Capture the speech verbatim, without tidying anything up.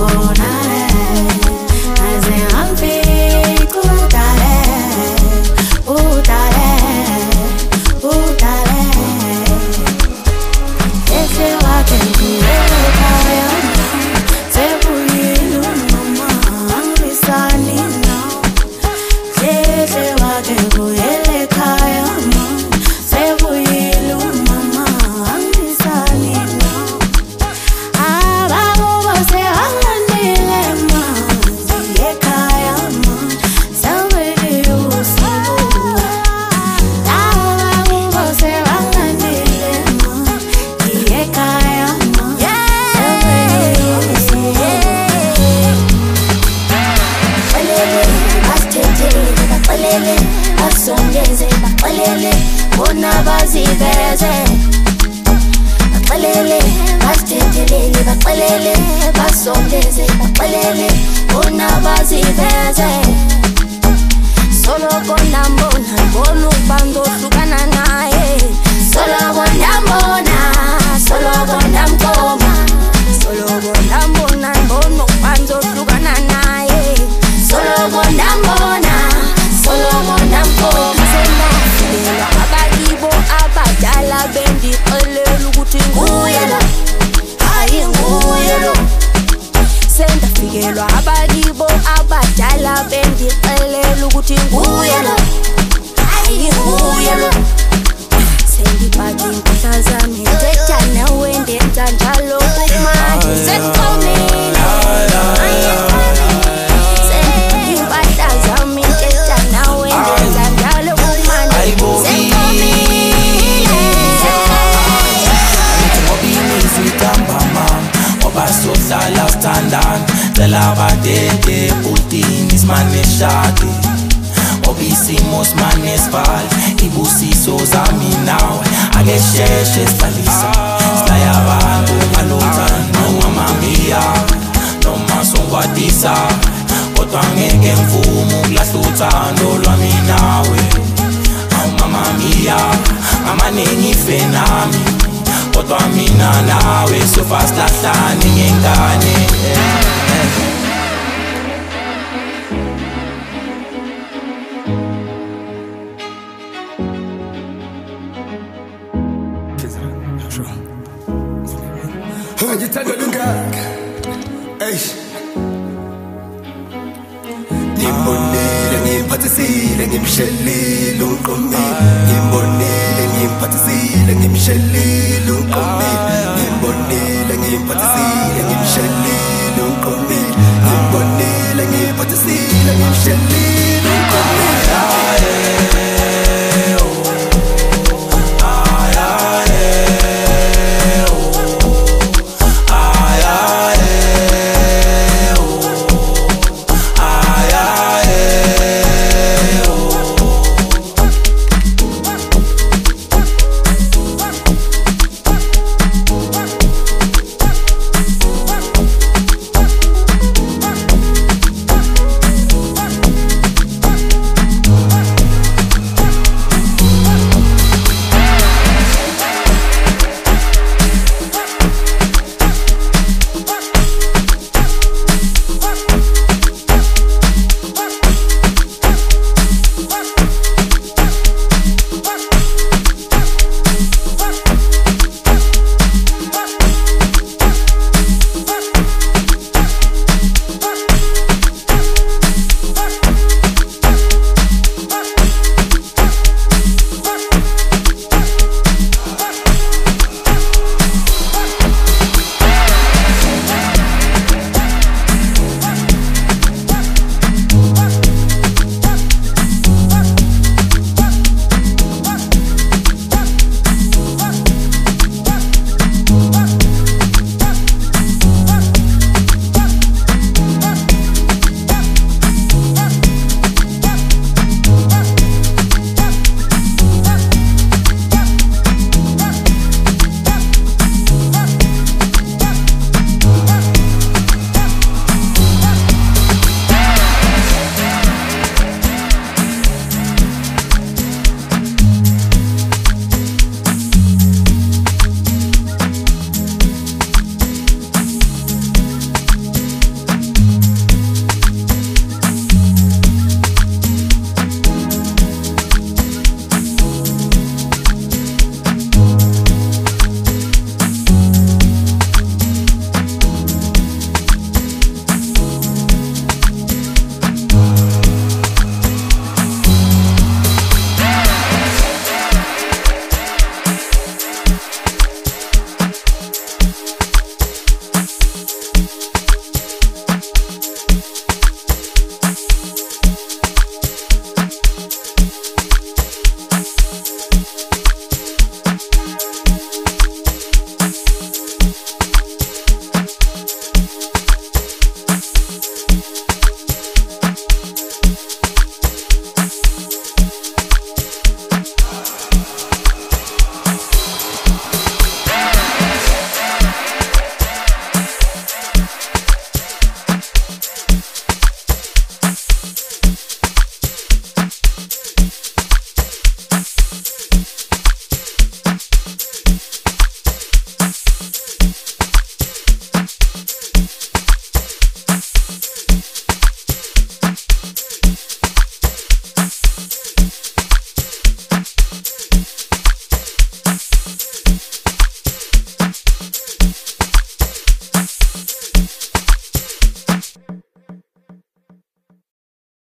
Asongeze bakalele bona baziveze bakalele basithelele bakalele basongeze bakalele bona baziveze solo kona mbona mbona ubando hlukana naye solo kona mbona solo kona mkoma solo kona mbona mbona ubando hlukana naye solo kona mbona solo kona mkoma senda sela abakibo abadala bendi qelele ukuthi nguye lo hayi nguye lo senda fikelwa abakibo abadala bendi qelele ukuthi nguye lo hayi nguye lo sendi paki impahla zami ntetha nawe ndenza njalo kumanje sekomile sendi impahla zami ntetha nawe ndenza njalo kumanje sekomile ngobini sitamba mama ngoba sohlala standard cela badede utini simane shade obisimo simane sibali ibusiso zami nawe ake sheshe sisalisa silaya abantu ngalothando mama mia noma songwadisa kodwa ngeke mvumo kulahla uthando lwami nawe mama mia amaningi ife nami kodwa mina nawe so fast lahlani ngengane ngithanda lungaka eish ngimbonile ngiphathisile ngimshelile uqomile ngimbonile ngiphathisile ngimshelile uqomile